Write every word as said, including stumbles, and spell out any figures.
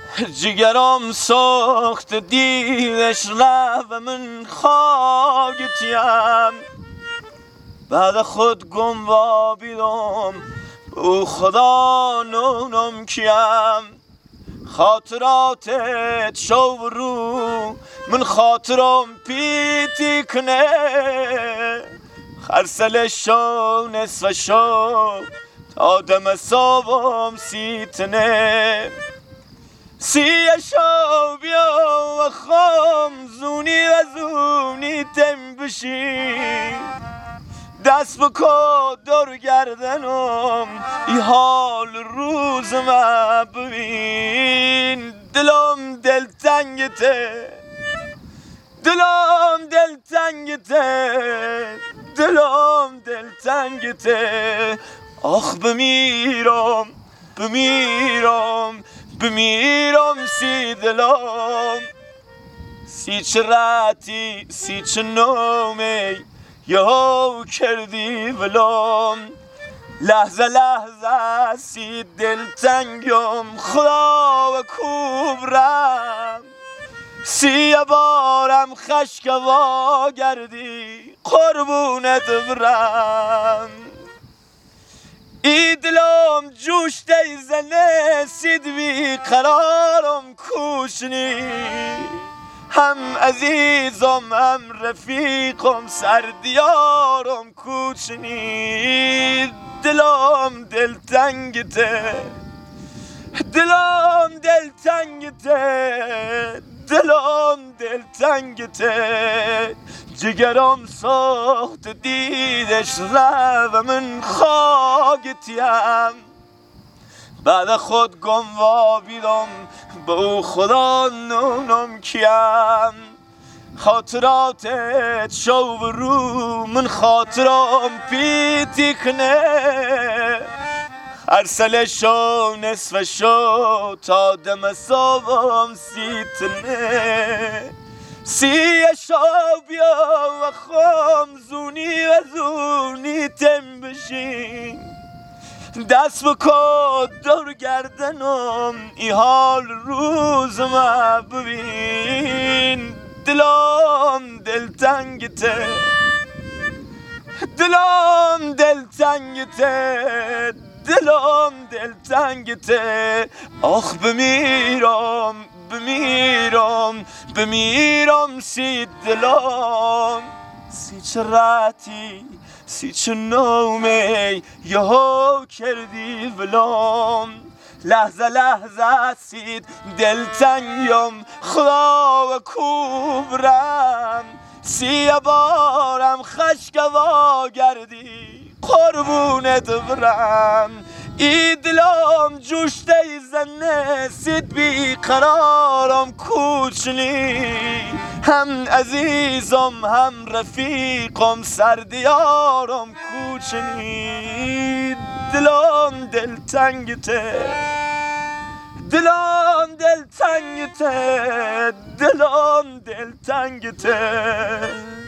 جگرم ساخت دیدش رفت و من خاکتیم. بعد خود گم و بیدم او خدا نونم کیم. خاطراتت شو رو من خاطرم پیتی کنه. خرسل شو نصف شو تا دم صابم سیتنه. سیه شو بیا و خام زونی و زونی تم بشی. دست بکن دور گردنم ای حال روز ما ببین. دلم دل تنگته دلم دل تنگته دلم دل تنگته. آخ بمیرم بمیرم بمیرم سی دلم. سی چه راتی سی چه نومی یهو کردی ولم. لحظه لحظه سی دل تنگم خدا و کوبرم. سی بارم خشکوا گردی قربونت برم. ای دلم جوش دیزنه سید بی قرارم کوشنی. هم عزیزم هم رفیقم سردیارم کوچنی. دلم دل تنگته دلم دل تنگته دلم دل تنگته. جگرم ساخت دیدش رفت و من خاکتیم. بعد خود گم و بیدم به او خدا نونم کیم. خاطراتت شو رو من خاطرم پیتی کنه. ارسل شو نصف شو تا دم صابم سیتنه. سیه شو بیا و خام زونی و زونی تم بشین. دست بکن دور گردنم ای حال روز ما ببین. دلم دل تنگته دلم دل تنگته دلم دل تنگته. آخ بمیرم بمیرم بمیرم سی دلم. سی چه راتی سی چه نومی یهو کردی ولم. لحظه لحظه سید دل تنگم خدا و کوبرم. سی بارم خشکوا گردی قربونت برم. ای دلم جوش دیزنه سید بی قرارم کوچنی. هم عزیزم هم رفیقم سردیارم کوچنی. دلم دل تنگته دلم دل تنگته دلم دل تنگته.